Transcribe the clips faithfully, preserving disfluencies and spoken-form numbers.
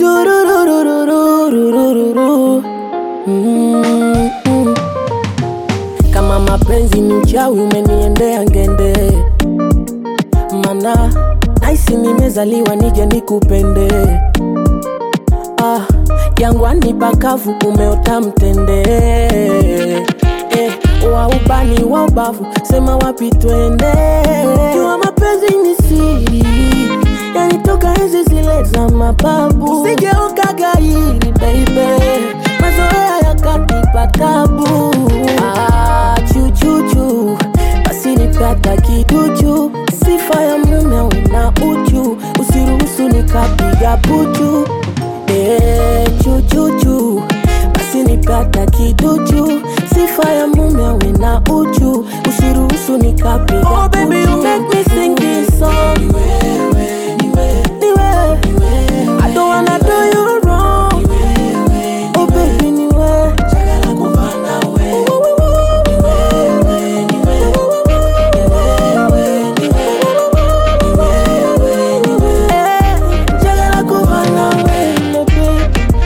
Tururururururururu. Mm-hmm. Kama mapenzi ni uchawi umeniendea ngende, mana naisi nimezaliwa nije nikupende. Ah, jangwani pakavu umeota mtende. Eh, wa ubani wa ubavu sema wapi twende. Jua mapenzi ni siri, yanitoka enzi zile za mababu. Usijeuka gairi baby, mazoea yakanipa tabu. Ah, chuchuchu, basi nipata kiduchu. Sifa ya mume una uchu, usiruhusu nikapiga puchu. Eh, chuchuchu, basi nipata kiduchu. Sifa ya mume una uchu, usiruhusu nikapiga puchu. Oh baby, you make me sing this song. Niwewe, niwewe, niwewe, niwewe. I don't wanna do you wrong. Niwewe, oh baby, niwewe. Chagala kufana we. Niwewe, niwewe, niwewe, niwewe, niwewe. Eh, chagala kufana we, my baby.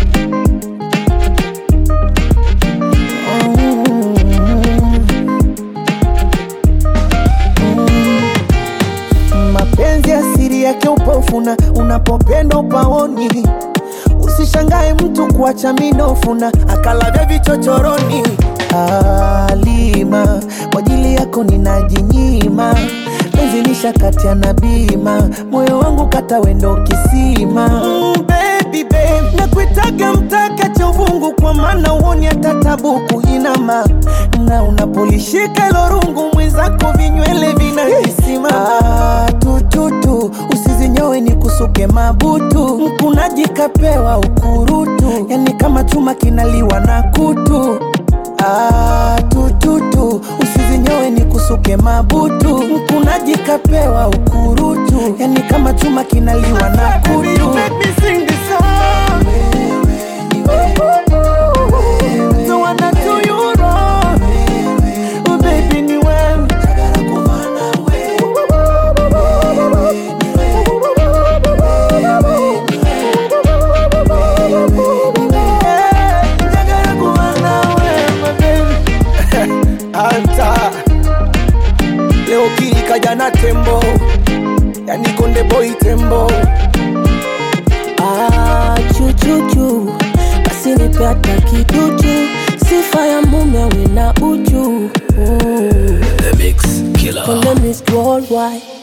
Mapenzi asiri yake upofuna, unapopenda upaoni. Usishangae mtu kuacha minofuna, akalavya vichochoroni. Halima, kwa ajili yako ninajinyima. Penzi nishakati ya nabima, moyo wangu kata wendo kisima. mm, Baby babe, nakuitaga mtaka cha uvungu, kwa maana uoni hata tabu kuinama. Na unapolishika ilo rungu, mwenzako vinywele vinajisima. Ah, tututu, usizinyowe ni kusuke mabutu. Mkunaji kapewa ukurutu, yani kama chuma kinaliwa na kutu. Ah, tututu, usizinyowe ni kusuke mabutu. Mkunaji kapewa ukurutu, yani kama chuma kinaliwa na kutu. You make me sing this song. Don't wanna do you wrong. Oh baby, ni wewe. Anta leo kili kajana tembo, yani konde boy tembo. Ah, chuchuchu, basi nipata kiduchu. Sifa ya mume una uchu. Mm. The Mix Killer. Konde Miss Worldwide.